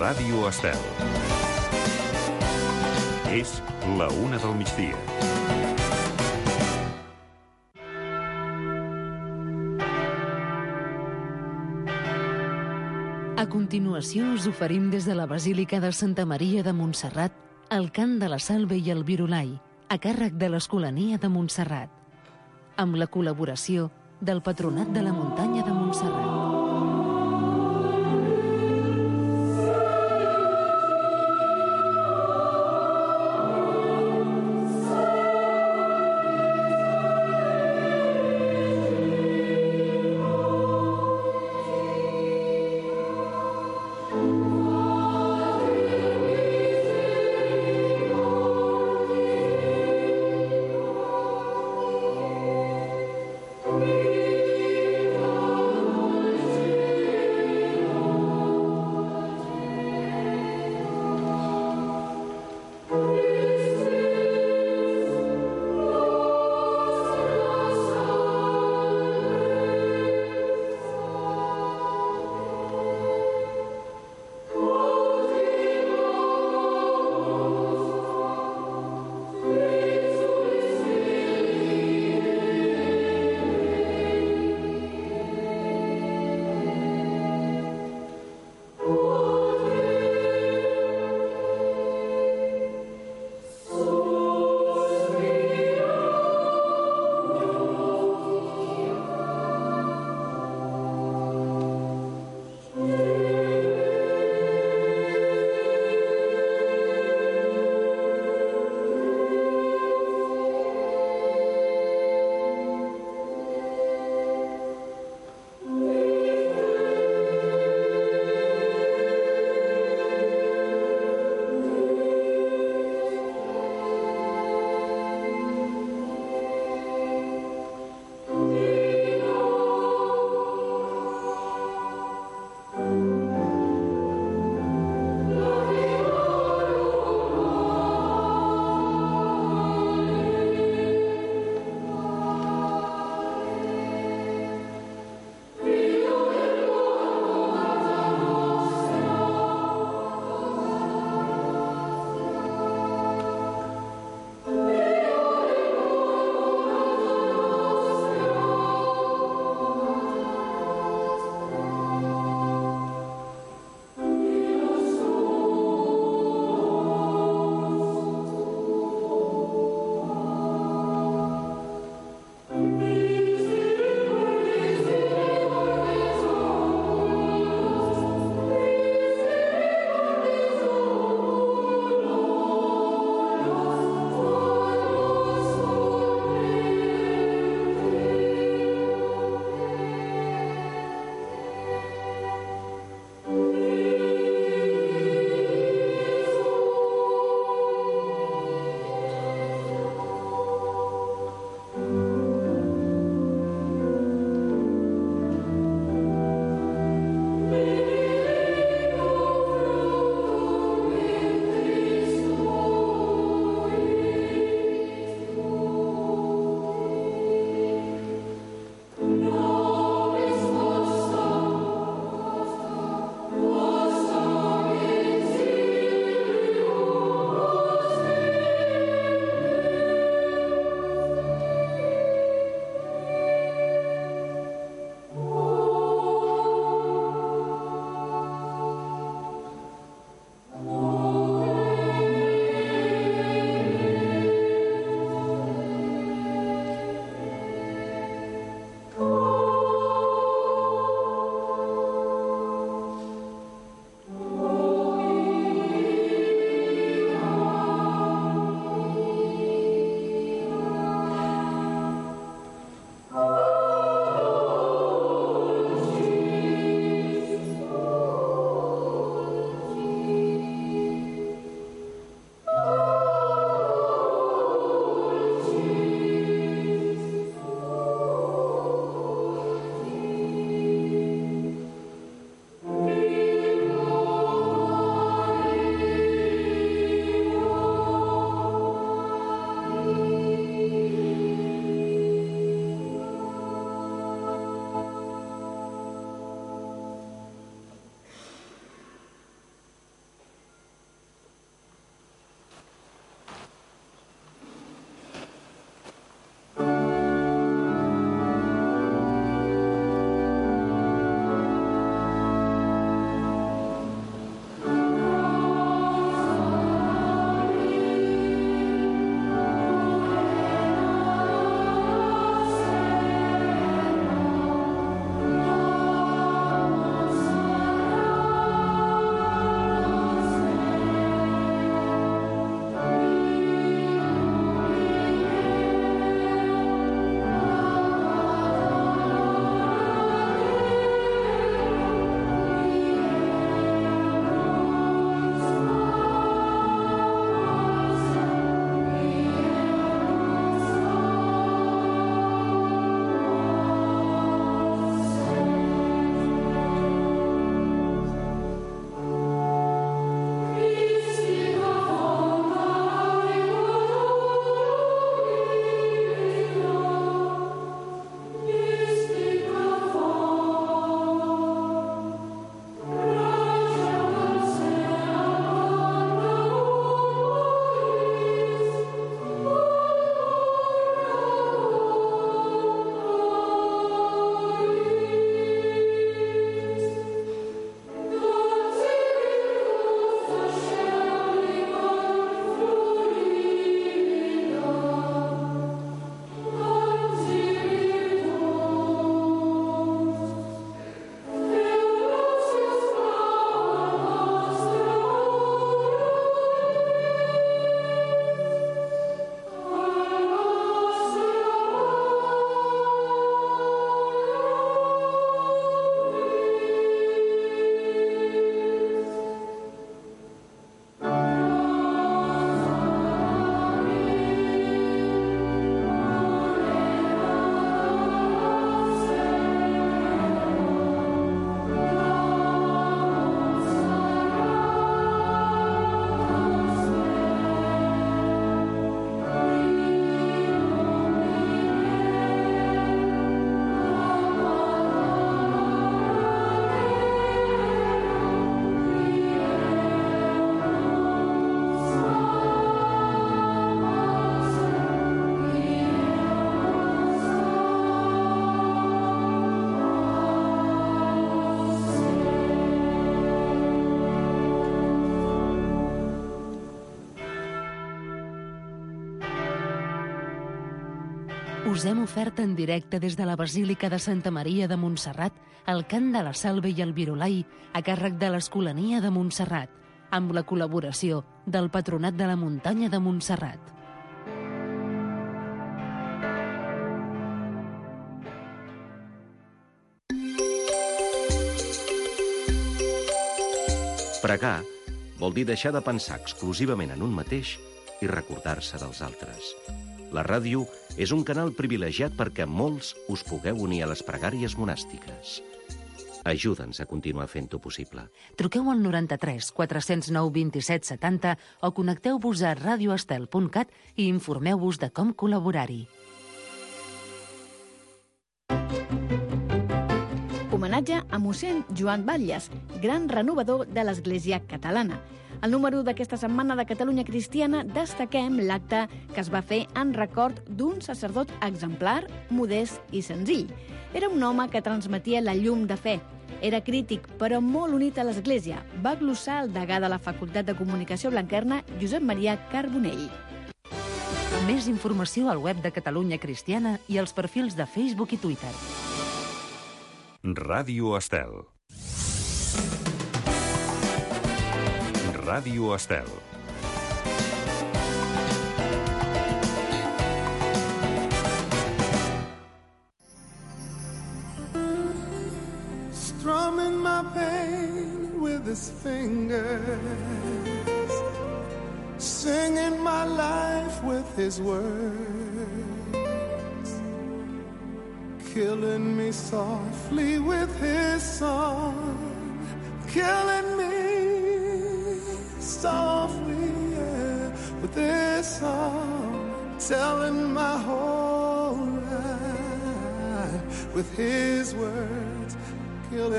Ràdio Estel. És la 1 del migdia. A continuació us oferim des de la Basílica de Santa Maria de Montserrat el cant de la Salve i el Virulai, a càrrec de l'Escolania de Montserrat, amb la col·laboració del Patronat de la Muntanya de Montserrat. Us hem ofert en directe des de la Basílica de Santa Maria de Montserrat el cant de la Salve i el Virolai a càrrec de l'Escolania de Montserrat, amb la col·laboració del Patronat de la Muntanya de Montserrat. Pregar vol dir deixar de pensar exclusivament en un mateix i recordar-se dels altres. La ràdio és un canal privilegiat perquè molts us pugueu unir a les pregàries monàstiques. Ajuda'ns a continuar fent-ho possible. Truqueu al 93 409 27 70 o connecteu-vos a radioestel.cat i informeu-vos de com col·laborar-hi. Homenatge a mossèn Joan Batlles, gran renovador de l'Església catalana. Al número d'aquesta setmana de Catalunya Cristiana destaquem l'acte que es va fer en record d'un sacerdot exemplar, modest i senzill. Era un home que transmetia la llum de fe. Era crític, però molt unit a l'Església. Va glossar el degà de la Facultat de Comunicació Blanquerna, Josep Maria Carbonell. Més informació al web de Catalunya Cristiana i als perfils de Facebook i Twitter. Ràdio Estel. Ràdio Estel. Strumming my pain with his fingers, singing my life with his words, killing me softly with his song, killing me softly, yeah, with this song, telling my whole life with his words, killing